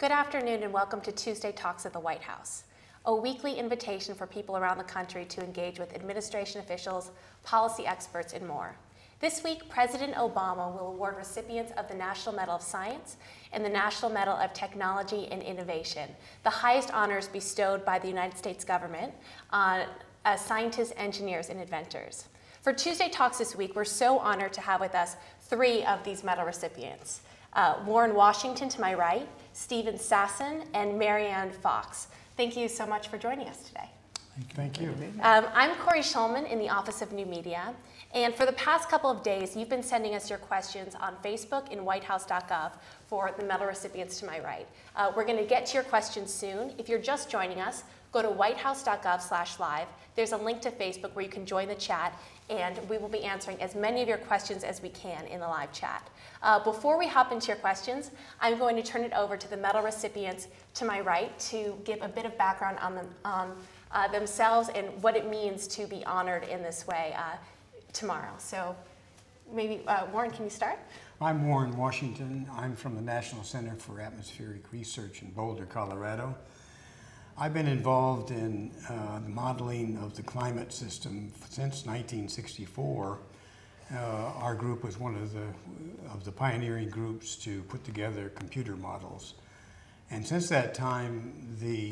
Good afternoon and welcome to Tuesday Talks at the White House, a weekly invitation for people around the country to engage with administration officials, policy experts, and more. This week, President Obama will award recipients of the National Medal of Science and the National Medal of Technology and Innovation, the highest honors bestowed by the United States government on scientists, engineers, and inventors. For Tuesday Talks this week, we're so honored to have with us three of these medal recipients. Warren Washington to my right, Stephen Sasson, and Marianne Fox. Thank you so much for joining us today. Thank you. I'm Corey Schulman in the Office of New Media, and for the past couple of days, you've been sending us your questions on Facebook and whitehouse.gov for the medal recipients to my right. We're going to get to your questions soon. If you're just joining us, go to whitehouse.gov/live. There's a link to Facebook where you can join the chat, and we will be answering as many of your questions as we can in the live chat. Before we hop into your questions, I'm going to turn it over to the medal recipients to my right to give a bit of background on themselves and what it means to be honored in this way tomorrow. So maybe, Warren, can you start? I'm Warren Washington. I'm from the National Center for Atmospheric Research in Boulder, Colorado. I've been involved in the modeling of the climate system since 1964. Our group was one of the pioneering groups to put together computer models. And since that time, the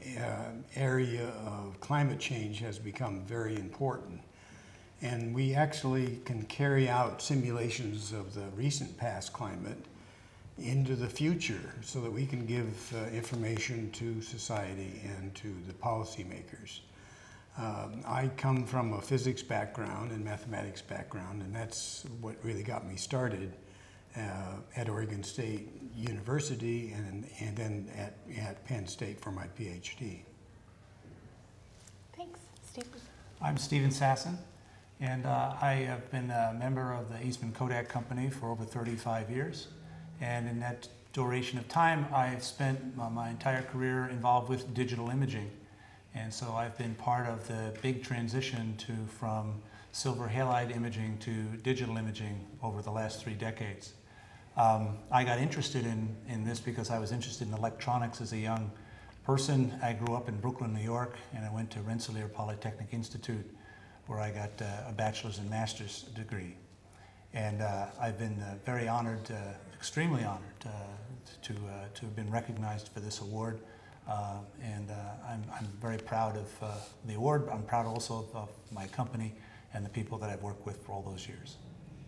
area of climate change has become very important. And we actually can carry out simulations of the recent past climate into the future so that we can give information to society and to the policymakers. I come from a physics background and mathematics background, and that's what really got me started at Oregon State University and then at Penn State for my PhD. Thanks. Stephen. I'm Stephen Sasson, and I have been a member of the Eastman Kodak Company for over 35 years. And in that duration of time, I've spent my entire career involved with digital imaging. And so I've been part of the big transition from silver halide imaging to digital imaging over the last 3 decades. I got interested in this because I was interested in electronics as a young person. I grew up in Brooklyn, New York, and I went to Rensselaer Polytechnic Institute, where I got a bachelor's and master's degree. And I've been very honored, extremely honored to have been recognized for this award. I'm very proud of the award. I'm proud also of my company and the people that I've worked with for all those years.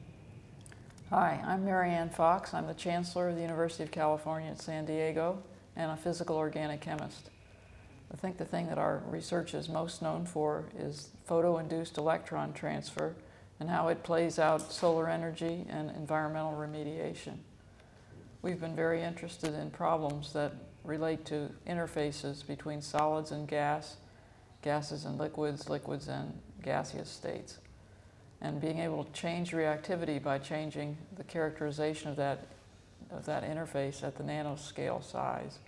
Hi, I'm Marianne Fox. I'm the Chancellor of the University of California at San Diego and a physical organic chemist. I think the thing that our research is most known for is photo-induced electron transfer and how it plays out solar energy and environmental remediation. We've been very interested in problems that relate to interfaces between solids and gas, gases and liquids, liquids and gaseous states, and being able to change reactivity by changing the characterization of that interface at the nanoscale size.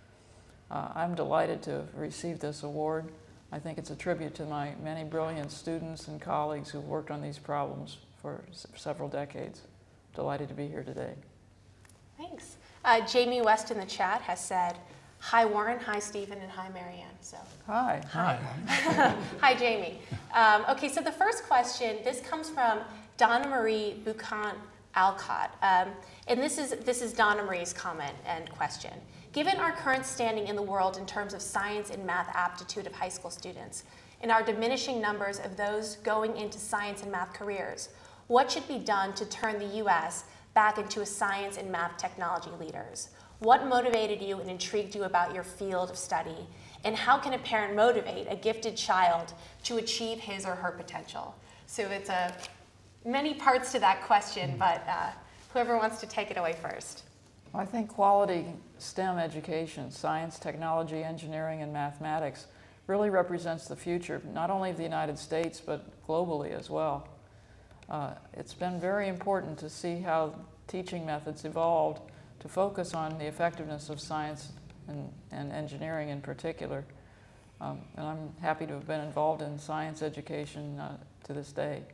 I'm delighted to have received this award. I think it's a tribute to my many brilliant students and colleagues who've worked on these problems for several decades. Delighted to be here today. Thanks. Jamie West in the chat has said, hi Warren, hi Stephen, and hi Marianne. So, hi. Hi. Hi Jamie. Okay, so the first question, this comes from Donna Marie Bucant Alcott. And this is Donna Marie's comment and question. Given our current standing in the world in terms of science and math aptitude of high school students, and our diminishing numbers of those going into science and math careers, what should be done to turn the U.S. back into a science and math technology leaders? What motivated you and intrigued you about your field of study? And how can a parent motivate a gifted child to achieve his or her potential? So it's many parts to that question, but whoever wants to take it away first. I think quality STEM education, science, technology, engineering, and mathematics, really represents the future, not only of the United States, but globally as well. It's been very important to see how teaching methods evolved to focus on the effectiveness of science and engineering in particular. And I'm happy to have been involved in science education to this day.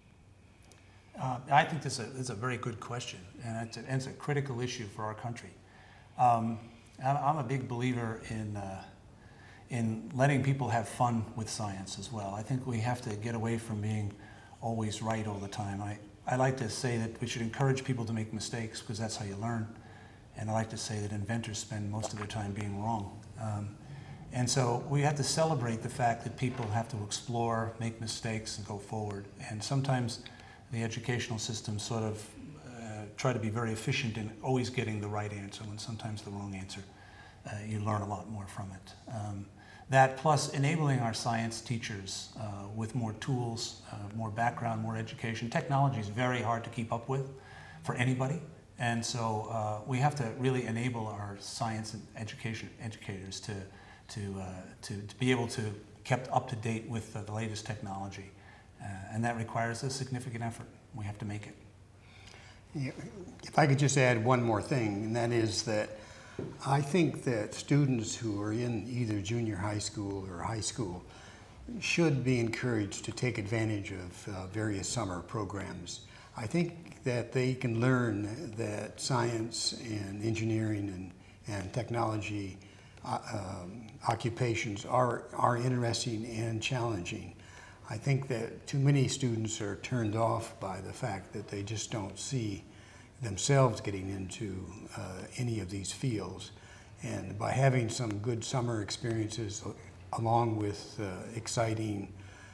I think this is a very good question, and it's a critical issue for our country. I'm a big believer in letting people have fun with science as well. I think we have to get away from being always right all the time. I like to say that we should encourage people to make mistakes because that's how you learn. And I like to say that inventors spend most of their time being wrong. And so we have to celebrate the fact that people have to explore, make mistakes, and go forward. And sometimes the educational system sort of try to be very efficient in always getting the right answer, when sometimes the wrong answer. You learn a lot more from it. That plus enabling our science teachers with more tools, more background, more education. Technology is very hard to keep up with for anybody. And so we have to really enable our science and educators to be able to kept up to date with the latest technology. And that requires a significant effort. We have to make it. Yeah, if I could just add one more thing, and that is that I think that students who are in either junior high school or high school should be encouraged to take advantage of various summer programs. I think that they can learn that science and engineering and technology occupations are interesting and challenging. I think that too many students are turned off by the fact that they just don't see themselves getting into any of these fields. And by having some good summer experiences along with exciting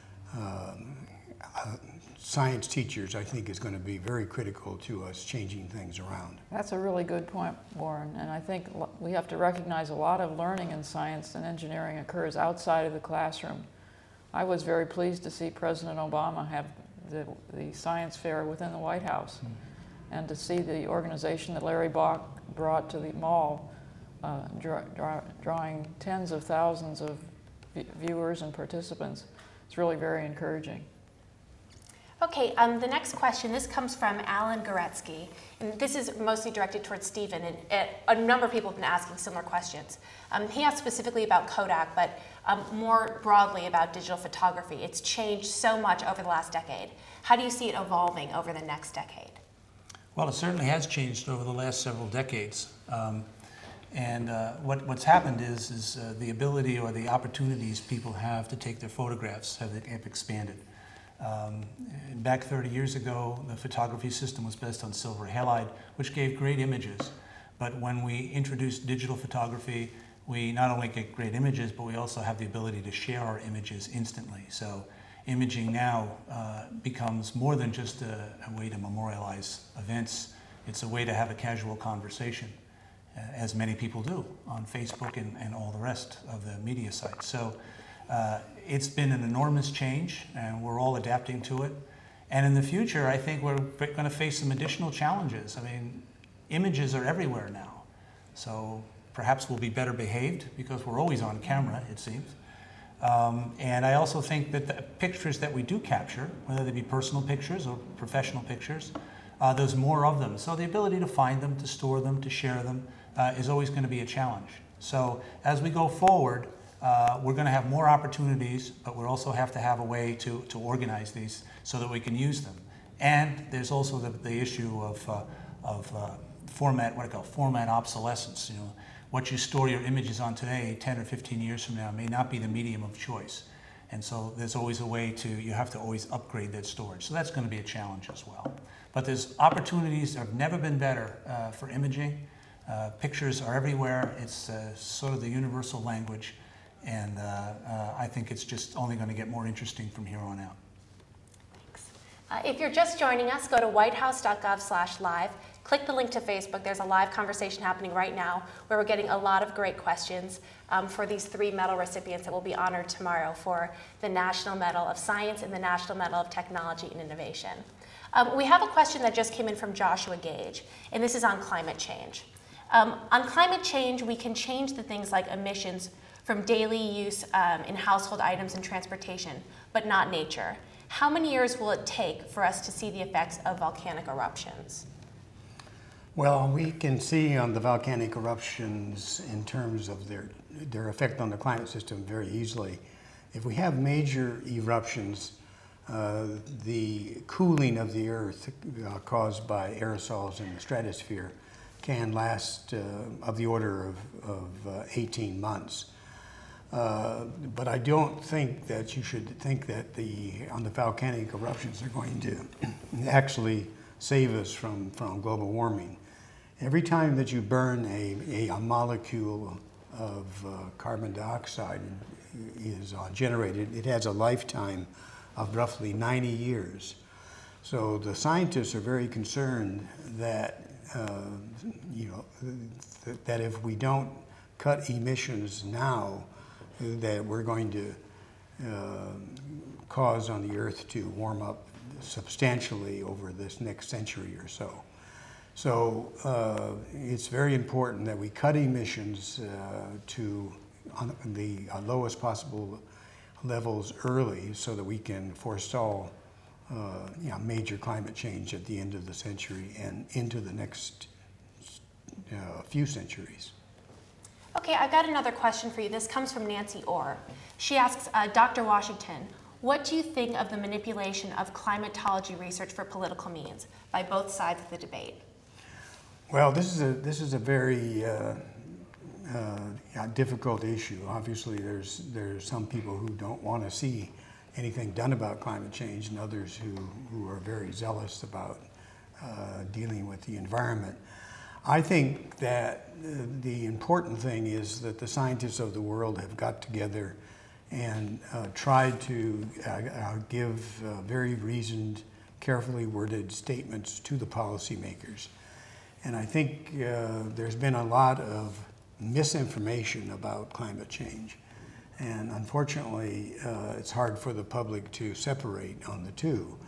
science teachers, I think is going to be very critical to us changing things around. That's a really good point, Warren, and I think we have to recognize a lot of learning in science and engineering occurs outside of the classroom. I was very pleased to see President Obama have the science fair within the White House, and to see the organization that Larry Bach brought to the mall, drawing tens of thousands of viewers and participants. It's really very encouraging. Okay, the next question, this comes from Alan Goretsky, and this is mostly directed towards Stephen, and a number of people have been asking similar questions. He asked specifically about Kodak, but more broadly about digital photography. It's changed so much over the last decade. How do you see it evolving over the next decade? Well, it certainly has changed over the last several decades. What's happened is the ability or the opportunities people have to take their photographs have expanded. Back 30 years ago, the photography system was based on silver halide, which gave great images. But when we introduced digital photography, we not only get great images, but we also have the ability to share our images instantly. So imaging now becomes more than just a way to memorialize events. It's a way to have a casual conversation, as many people do on Facebook and all the rest of the media sites. So it's been an enormous change, and we're all adapting to it. And in the future, I think we're going to face some additional challenges. I mean, images are everywhere now. So perhaps we'll be better behaved because we're always on camera, it seems. And I also think that the pictures that we do capture, whether they be personal pictures or professional pictures, there's more of them. So the ability to find them, to store them, to share them is always going to be a challenge. So as we go forward, we're going to have more opportunities, but we'll also have to have a way to organize these so that we can use them. And there's also the issue of format, what I call format obsolescence. You know, what you store your images on today, 10 or 15 years from now, may not be the medium of choice. And so there's always a way you have to always upgrade that storage. So that's going to be a challenge as well. But there's opportunities that have never been better for imaging. Pictures are everywhere. It's sort of the universal language. And I think it's just only going to get more interesting from here on out. Thanks. If you're just joining us, go to whitehouse.gov/live. Click the link to Facebook. There's a live conversation happening right now where we're getting a lot of great questions for these 3 medal recipients that will be honored tomorrow for the National Medal of Science and the National Medal of Technology and Innovation. We have a question that just came in from Joshua Gage, and this is on climate change. On climate change, we can change the things like emissions from daily use in household items and transportation, but not nature. How many years will it take for us to see the effects of volcanic eruptions? Well, we can see on the volcanic eruptions in terms of their effect on the climate system very easily. If we have major eruptions, the cooling of the Earth caused by aerosols in the stratosphere can last of the order of 18 months. But I don't think that you should think that the volcanic eruptions are going to actually save us from global warming. Every time that you burn a molecule of carbon dioxide is generated, it has a lifetime of roughly 90 years. So the scientists are very concerned that that if we don't cut emissions now, that we're going to cause on the Earth to warm up substantially over this next century or so. So it's very important that we cut emissions to the lowest possible levels early so that we can forestall major climate change at the end of the century and into the next few centuries. Okay, I've got another question for you. This comes from Nancy Orr. She asks, Dr. Washington, what do you think of the manipulation of climatology research for political means by both sides of the debate? Well, this is a very difficult issue. Obviously, there's some people who don't want to see anything done about climate change, and others who are very zealous about dealing with the environment. I think that the important thing is that the scientists of the world have got together and tried to give very reasoned, carefully worded statements to the policymakers. And I think there's been a lot of misinformation about climate change. And unfortunately, it's hard for the public to separate on the two.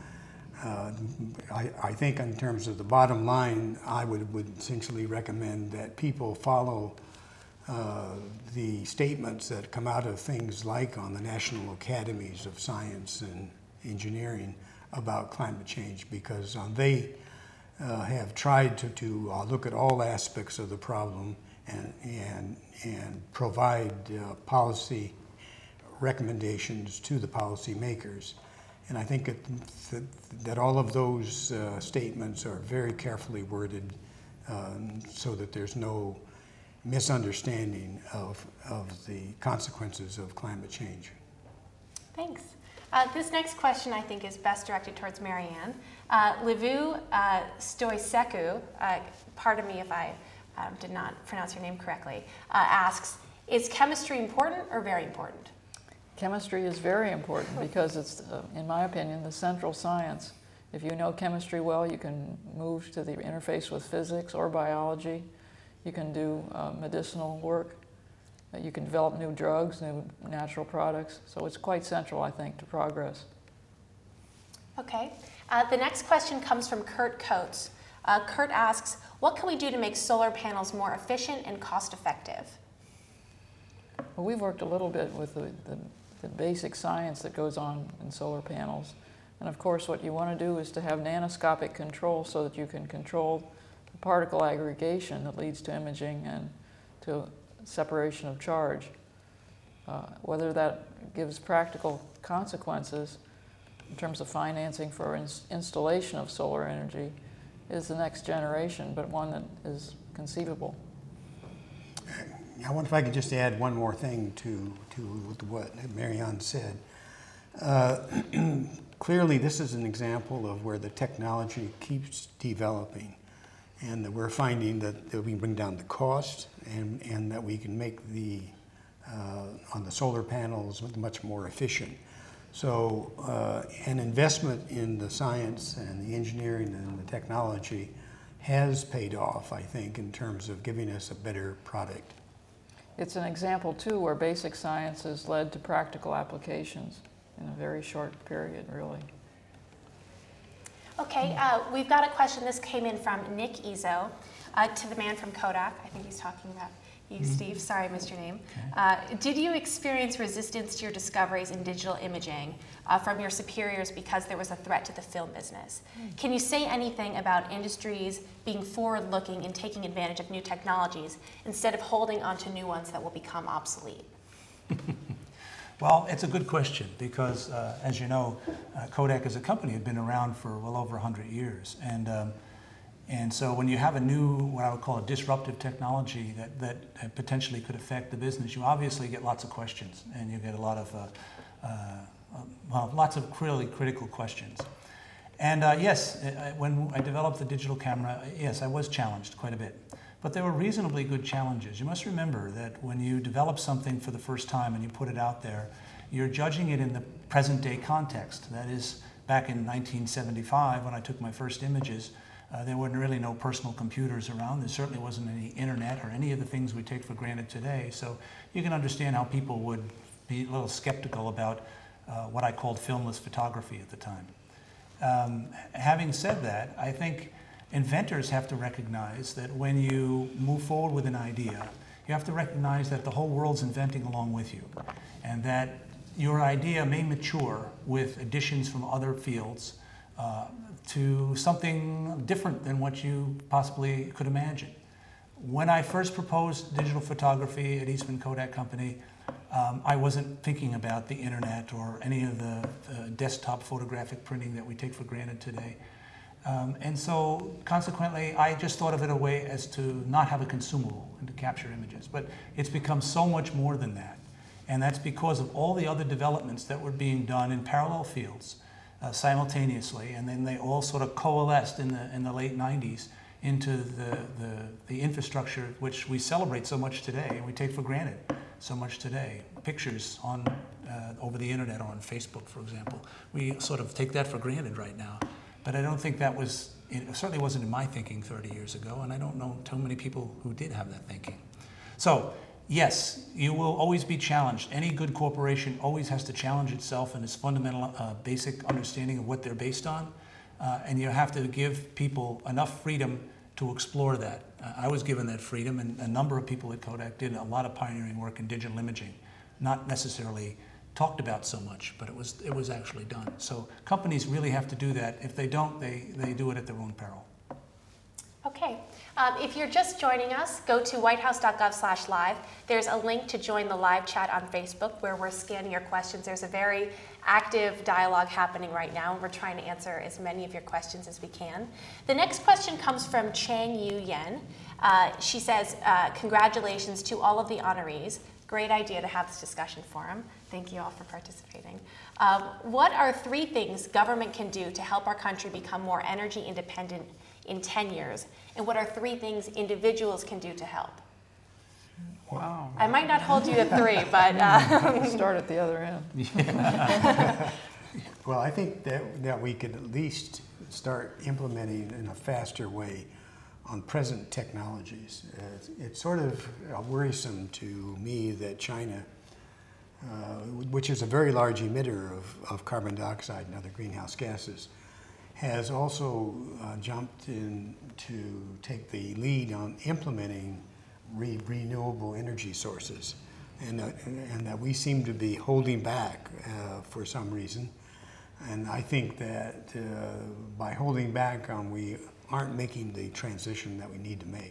I think in terms of the bottom line, I would essentially recommend that people follow the statements that come out of things like on the National Academies of Science and Engineering about climate change, because they have tried to look at all aspects of the problem and provide policy recommendations to the policy makers. And I think that all of those statements are very carefully worded so that there's no misunderstanding of the consequences of climate change. Thanks. This next question I think is best directed towards Marianne. Livu Stoiseku, pardon me if I did not pronounce your name correctly, asks, is chemistry important or very important? Chemistry is very important because it's, in my opinion, the central science. If you know chemistry well, you can move to the interface with physics or biology. You can do medicinal work. You can develop new drugs, new natural products. So it's quite central, I think, to progress. Okay. The next question comes from Kurt Coates. Kurt asks, what can we do to make solar panels more efficient and cost-effective? Well, we've worked a little bit with the basic science that goes on in solar panels. And of course, what you want to do is to have nanoscopic control so that you can control the particle aggregation that leads to imaging and to separation of charge. Whether that gives practical consequences in terms of financing for installation of solar energy is the next generation, but one that is conceivable. I wonder if I could just add one more thing to what Marianne said. Clearly, this is an example of where the technology keeps developing, and that we're finding that we bring down the cost, and that we can make on the solar panels much more efficient. So an investment in the science and the engineering and the technology has paid off, I think, in terms of giving us a better product. It's an example, too, where basic science has led to practical applications in a very short period, really. Okay, we've got a question. This came in from Nick Izzo to the man from Kodak. I think he's talking about you, Steve. Sorry, I missed your name. Okay. Did you experience resistance to your discoveries in digital imaging from your superiors because there was a threat to the film business? Can you say anything about industries being forward-looking and taking advantage of new technologies instead of holding on to new ones that will become obsolete? Well, it's a good question because, as you know, Kodak as a company had been around for well over 100 years. And And so when you have a new, what I would call a disruptive technology that potentially could affect the business, you obviously get lots of questions, and you get a lot of, lots of really critical questions. And yes, when I developed the digital camera, yes, I was challenged quite a bit. But they were reasonably good challenges. You must remember that when you develop something for the first time and you put it out there, you're judging it in the present day context. That is, back in 1975, when I took my first images, there were really no personal computers around. There certainly wasn't any internet or any of the things we take for granted today. So you can understand how people would be a little skeptical about what I called filmless photography at the time. Having said that, I think inventors have to recognize that when you move forward with an idea, you have to recognize that the whole world's inventing along with you, and that your idea may mature with additions from other fields to something different than what you possibly could imagine. When I first proposed digital photography at Eastman Kodak Company, I wasn't thinking about the internet or any of the desktop photographic printing that we take for granted today. And so consequently, I just thought of it a way as to not have a consumable and to capture images. But it's become so much more than that. And that's because of all the other developments that were being done in parallel fields simultaneously. And then they all sort of coalesced in the late 90s into the infrastructure which we celebrate so much today and we take for granted so much today. Pictures on over the internet, on Facebook, for example. We sort of take that for granted right now. But I don't think that was, it certainly wasn't in my thinking 30 years ago, and I don't know too many people who did have that thinking. So, yes, you will always be challenged. Any good corporation always has to challenge itself in its fundamental basic understanding of what they're based on, and you have to give people enough freedom to explore that. I was given that freedom, and a number of people at Kodak did a lot of pioneering work in digital imaging, not necessarily talked about so much, but it was actually done. So companies really have to do that. If they don't, they do it at their own peril. Okay. If you're just joining us, go to whitehouse.gov/live. There's a link to join the live chat on Facebook where we're scanning your questions. There's a very active dialogue happening right now, and we're trying to answer as many of your questions as we can. The next question comes from Chang Yu Yen. She says, congratulations to all of the honorees. Great idea to have this discussion forum. Thank you all for participating. What are 3 things government can do to help our country become more energy independent in 10 years? And what are 3 things individuals can do to help? Wow. I might not hold you to 3, but... Start at the other end. Well, I think that we could at least start implementing in a faster way on present technologies. It's sort of worrisome to me that China, which is a very large emitter of carbon dioxide and other greenhouse gases, has also jumped in to take the lead on implementing renewable energy sources, and that we seem to be holding back for some reason. And I think that by holding back, we aren't making the transition that we need to make.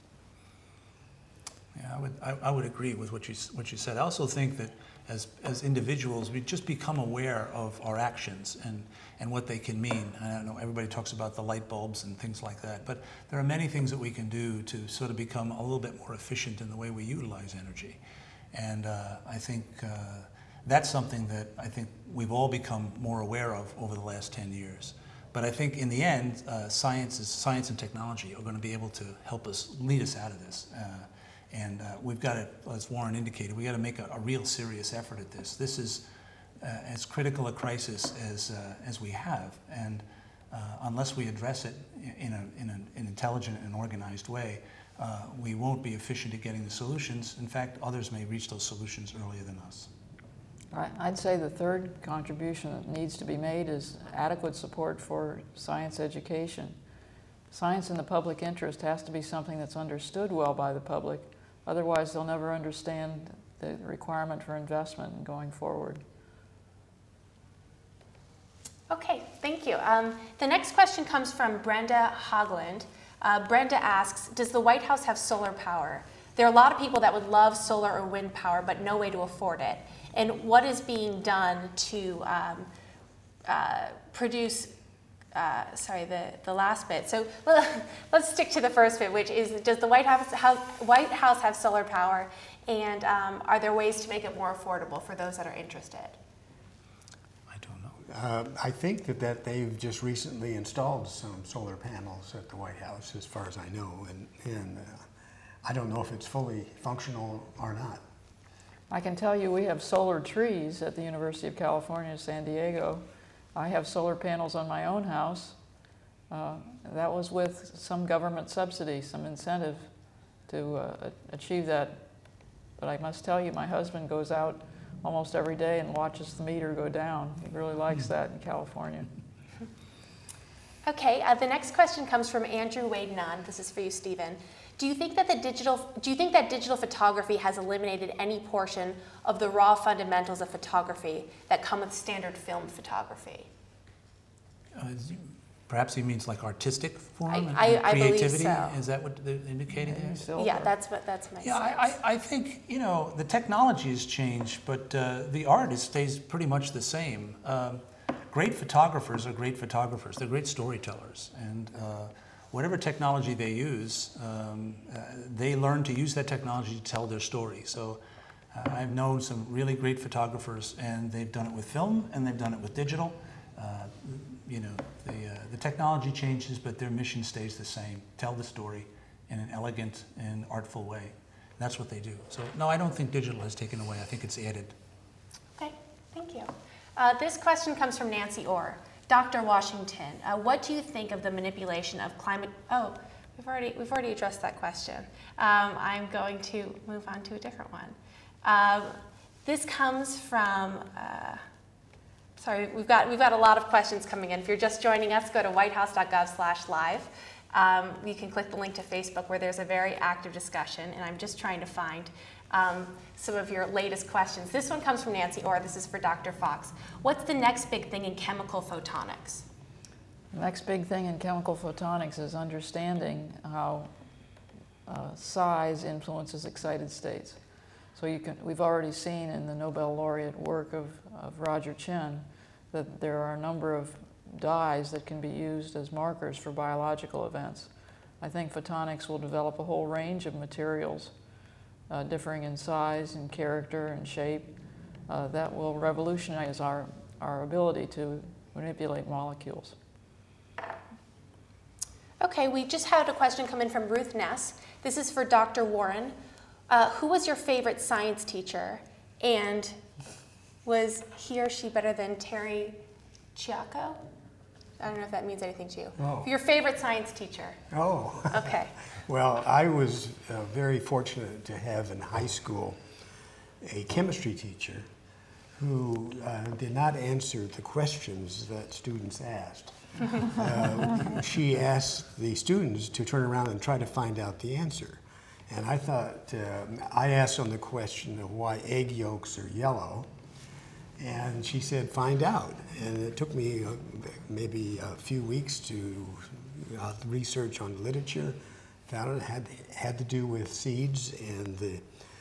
Yeah, I would agree with what you said. I also think that as individuals, we just become aware of our actions and what they can mean. I don't know, everybody talks about the light bulbs and things like that, but there are many things that we can do to sort of become a little bit more efficient in the way we utilize energy. And I think that's something that I think we've all become more aware of over the last 10 years. But I think in the end, science and technology are going to be able to help us, lead us out of this. And we've got to, as Warren indicated, we've got to make a real serious effort at this. This is as critical a crisis as we have. And unless we address it in an intelligent and organized way, we won't be efficient at getting the solutions. In fact, others may reach those solutions earlier than us. I'd say the third contribution that needs to be made is adequate support for science education. Science in the public interest has to be something that's understood well by the public. Otherwise, they'll never understand the requirement for investment going forward. Okay, thank you. The next question comes from Brenda Hogland. Brenda asks, does the White House have solar power? There are a lot of people that would love solar or wind power, but no way to afford it. And what is being done to produce sorry, the last bit. So let's stick to the first bit, which is, does the White House have solar power, and are there ways to make it more affordable for those that are interested? I don't know. I think that they've just recently installed some solar panels at the White House, as far as I know, and I don't know if it's fully functional or not. I can tell you we have solar trees at the University of California, San Diego. I have solar panels on my own house. That was with some government subsidy, some incentive to achieve that. But I must tell you, my husband goes out almost every day and watches the meter go down. He really likes that in California. Okay, the next question comes from Andrew Wade Nunn. This is for you, Stephen. Do you think that digital photography has eliminated any portion of the raw fundamentals of photography that come with standard film photography? Perhaps he means like artistic form and I creativity. believe so. Is that what they're indicating there? Yeah, that's my sense. I think, you know, the technology has changed, but the art stays pretty much the same. Great photographers are great photographers. They're great storytellers, and whatever technology they use, they learn to use that technology to tell their story. So I've known some really great photographers, and they've done it with film, and they've done it with digital. You know, the technology changes, but their mission stays the same: tell the story in an elegant and artful way. That's what they do. So no, I don't think digital has taken away. I think it's added. Okay, thank you. This question comes from Nancy Orr. Dr. Washington, what do you think of the manipulation of climate? Oh, we've already addressed that question. I'm going to move on to a different one. This comes from. Sorry, we've got a lot of questions coming in. If you're just joining us, go to whitehouse.gov/live. You can click the link to Facebook, where there's a very active discussion, and I'm just trying to find some of your latest questions. This one comes from Nancy Orr. This is for Dr. Fox. What's the next big thing in chemical photonics? The next big thing in chemical photonics is understanding how size influences excited states. So we've already seen in the Nobel laureate work of Roger Chin that there are a number of dyes that can be used as markers for biological events. I think photonics will develop a whole range of materials differing in size and character and shape that will revolutionize our ability to manipulate molecules. Okay, we just had a question come in from Ruth Ness. This is for Dr. Warren. Who was your favorite science teacher, and was he or she better than Terry Chiacco? I don't know if that means anything to you. Oh. Your favorite science teacher. Oh. Okay. Well, I was very fortunate to have in high school a chemistry teacher who did not answer the questions that students asked. She asked the students to turn around and try to find out the answer. And I thought, I asked on the question of why egg yolks are yellow, and she said, find out. And it took me maybe a few weeks to research on literature. Found it had to do with seeds and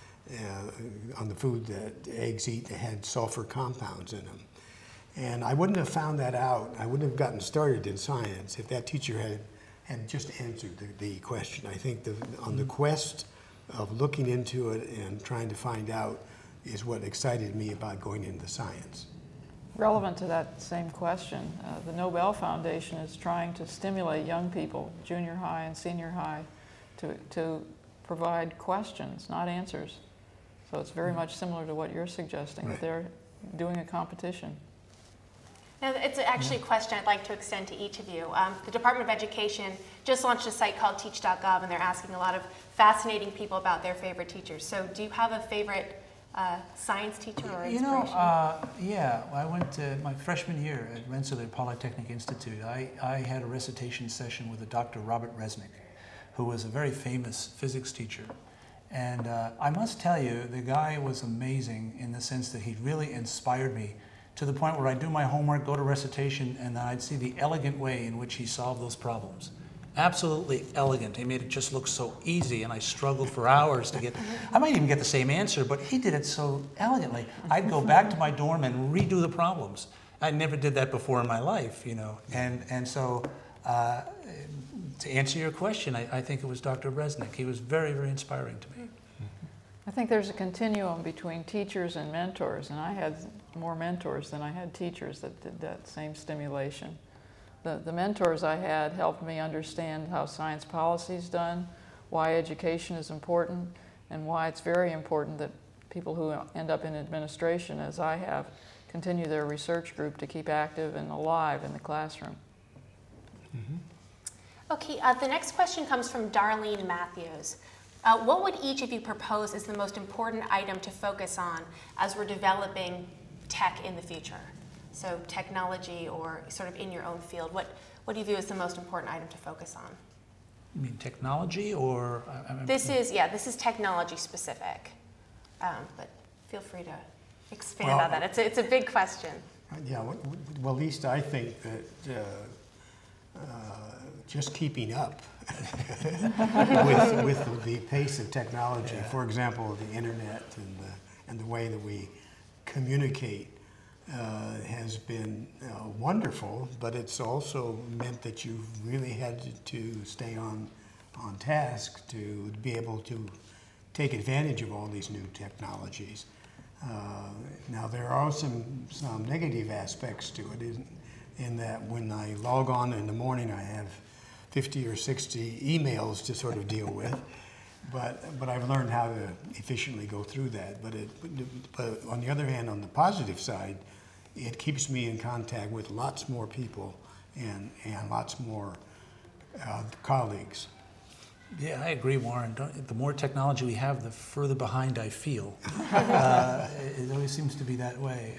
on the food that eggs eat that had sulfur compounds in them. And I wouldn't have found that out, I wouldn't have gotten started in science if that teacher had just answered the question. I think on the quest of looking into it and trying to find out is what excited me about going into science. Relevant to that same question, the Nobel Foundation is trying to stimulate young people, junior high and senior high, to provide questions, not answers. So it's very much similar to what you're suggesting, that they're doing a competition. Now, it's actually a question I'd like to extend to each of you. The Department of Education just launched a site called teach.gov, and they're asking a lot of fascinating people about their favorite teachers. So do you have a favorite science teacher or inspiration? You know, yeah, I went to my freshman year at Rensselaer Polytechnic Institute. I had a recitation session with a Dr. Robert Resnick, who was a very famous physics teacher. And I must tell you, the guy was amazing in the sense that he really inspired me to the point where I'd do my homework, go to recitation, and then I'd see the elegant way in which he solved those problems. Absolutely elegant. He made it just look so easy, and I struggled for hours to get, I might even get the same answer, but he did it so elegantly. I'd go back to my dorm and redo the problems. I never did that before in my life, you know. And so, to answer your question, I think it was Dr. Resnick. He was very, very inspiring to me. I think there's a continuum between teachers and mentors, and I had more mentors than I had teachers that did that same stimulation. The mentors I had helped me understand how science policy is done, why education is important, and why it's very important that people who end up in administration, as I have, continue their research group to keep active and alive in the classroom. Okay, the next question comes from Darlene Matthews. What would each of you propose as the most important item to focus on as we're developing tech in the future? So technology or sort of in your own field, what do you view as the most important item to focus on? You mean technology or? This is technology specific, but feel free to expand on that. It's a big question. Yeah, well, at least I think that just keeping up with the pace of technology, for example, the internet and the way that we communicate has been wonderful, but it's also meant that you've really had to stay on task to be able to take advantage of all these new technologies. Now there are some negative aspects to it in that when I log on in the morning I have 50 or 60 emails to sort of deal with, but I've learned how to efficiently go through that. But on the other hand, on the positive side, it keeps me in contact with lots more people and lots more colleagues. Yeah, I agree, Warren. The more technology we have, the further behind I feel. It always seems to be that way.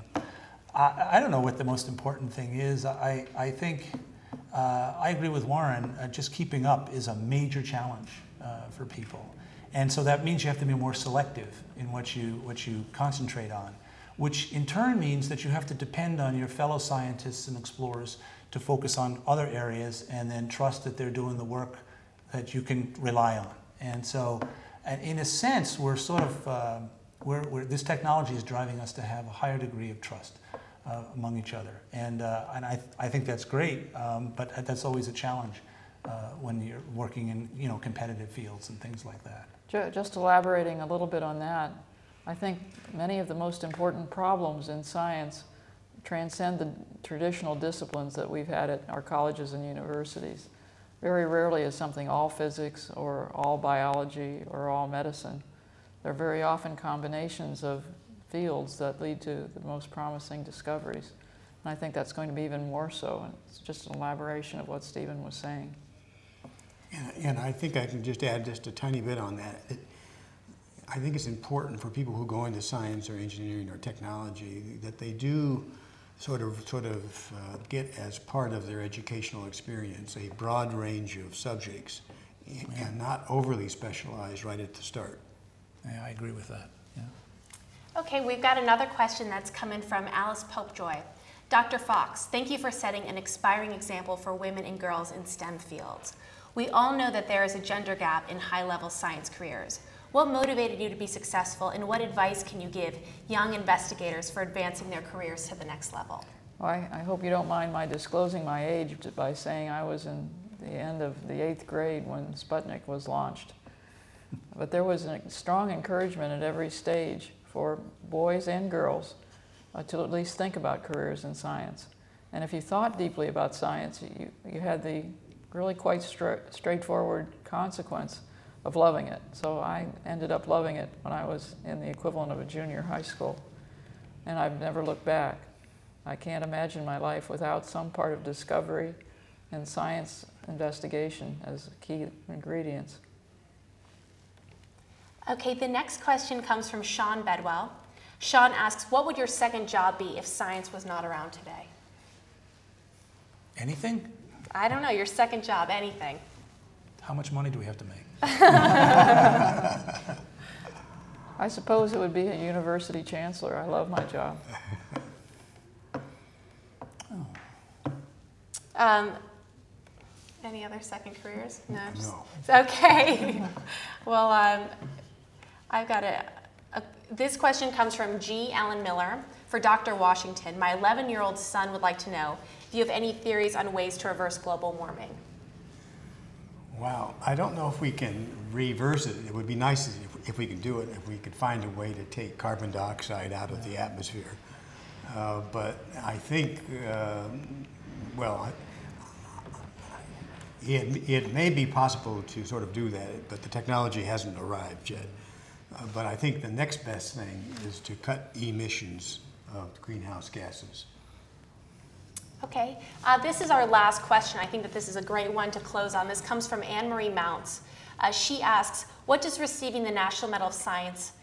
I don't know what the most important thing is. I think I agree with Warren. Just keeping up is a major challenge for people, and so that means you have to be more selective in what you concentrate on, which in turn means that you have to depend on your fellow scientists and explorers to focus on other areas, and then trust that they're doing the work that you can rely on. And so, in a sense, we're sort of this technology is driving us to have a higher degree of trust among each other, and I think that's great, but that's always a challenge when you're working in competitive fields and things like that. Just elaborating a little bit on that, I think many of the most important problems in science transcend the traditional disciplines that we've had at our colleges and universities. Very rarely is something all physics or all biology or all medicine. They're very often combinations of fields that lead to the most promising discoveries. And I think that's going to be even more so. And it's just an elaboration of what Stephen was saying. And I think I can just add just a tiny bit on that. I think it's important for people who go into science or engineering or technology that they do sort of get as part of their educational experience a broad range of subjects and not overly specialized right at the start. Yeah, I agree with that. Yeah. Okay, we've got another question that's come in from Alice Popejoy. Dr. Fox, thank you for setting an inspiring example for women and girls in STEM fields. We all know that there is a gender gap in high-level science careers. What motivated you to be successful, and what advice can you give young investigators for advancing their careers to the next level? Well, I hope you don't mind my disclosing my age by saying I was in the end of the 8th grade when Sputnik was launched. But there was a strong encouragement at every stage for boys and girls to at least think about careers in science. And if you thought deeply about science, you had the really quite straightforward consequence of loving it. So I ended up loving it when I was in the equivalent of a junior high school. And I've never looked back. I can't imagine my life without some part of discovery and science investigation as key ingredients. Okay, the next question comes from Sean Bedwell. Sean asks, what would your second job be if science was not around today? Anything? I don't know, your second job, anything. How much money do we have to make? I suppose it would be a university chancellor. I love my job. Any other second careers? No. No. Okay. Well, I've got This question comes from G. Allen Miller for Dr. Washington. My 11-year-old son would like to know if you have any theories on ways to reverse global warming. Wow, I don't know if we can reverse it. It would be nice if we could do it, if we could find a way to take carbon dioxide out of the atmosphere. But I think, it may be possible to sort of do that, but the technology hasn't arrived yet. But I think the next best thing is to cut emissions of greenhouse gases. Okay, this is our last question. I think that this is a great one to close on. This comes from Anne Marie Mounts. She asks, what does receiving the National Medal of Science,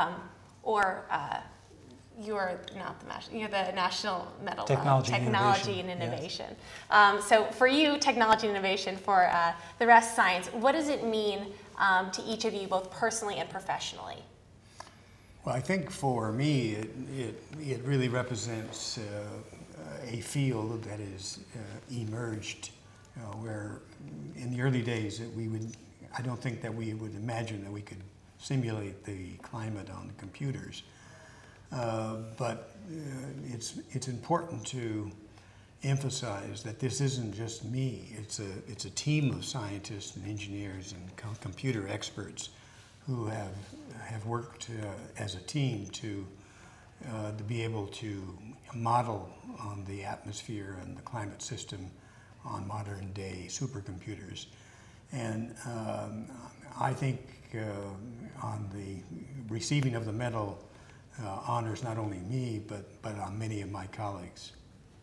you're the National Medal of Technology and Innovation. Yes. So for you, technology and innovation, for the rest, science, what does it mean to each of you, both personally and professionally? Well, I think for me, it really represents a field that is emerged, where in the early days I don't think that we would imagine that we could simulate the climate on computers. But it's important to emphasize that this isn't just me. It's a team of scientists and engineers and computer experts who have worked as a team to be able to model on the atmosphere and the climate system on modern day supercomputers. And I think on the receiving of the medal honors not only me, but many of my colleagues.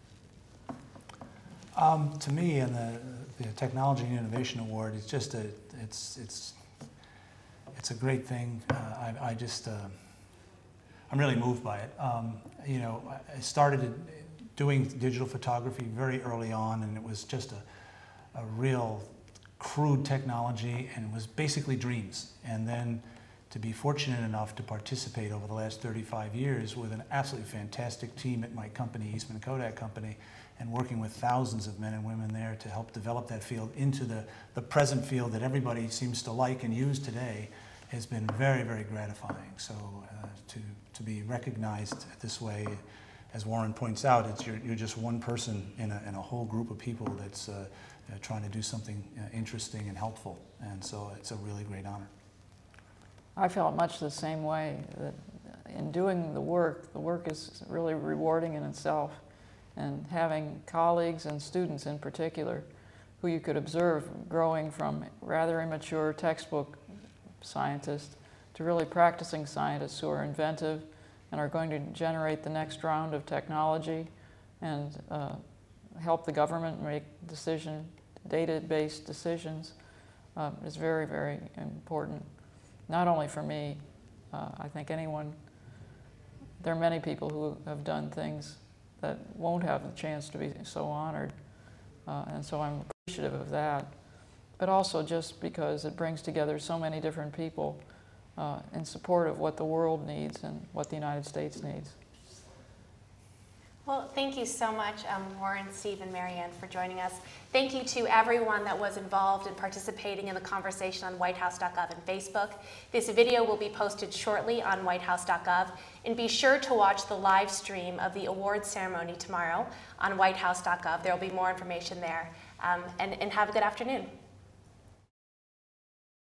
To me, and the Technology and Innovation Award is just it's a great thing. I'm really moved by it. I started doing digital photography very early on, and it was just a real crude technology, and it was basically dreams. And then to be fortunate enough to participate over the last 35 years with an absolutely fantastic team at my company, Eastman Kodak Company, and working with thousands of men and women there to help develop that field into the present field that everybody seems to like and use today has been very, very gratifying. So to be recognized this way, as Warren points out, you're just one person in a whole group of people that's trying to do something interesting and helpful, and so it's a really great honor. I felt much the same way, that in doing the work is really rewarding in itself, and having colleagues and students in particular who you could observe growing from rather immature textbook scientists to really practicing scientists who are inventive and are going to generate the next round of technology and help the government make data-based decisions is very, very important. Not only for me, I think there are many people who have done things that won't have the chance to be so honored, and so I'm appreciative of that. But also just because it brings together so many different people in support of what the world needs and what the United States needs. Well, thank you so much, Warren, Steve, and Marianne, for joining us. Thank you to everyone that was involved in participating in the conversation on whitehouse.gov and Facebook. This video will be posted shortly on whitehouse.gov, and be sure to watch the live stream of the awards ceremony tomorrow on whitehouse.gov. There will be more information there, and have a good afternoon.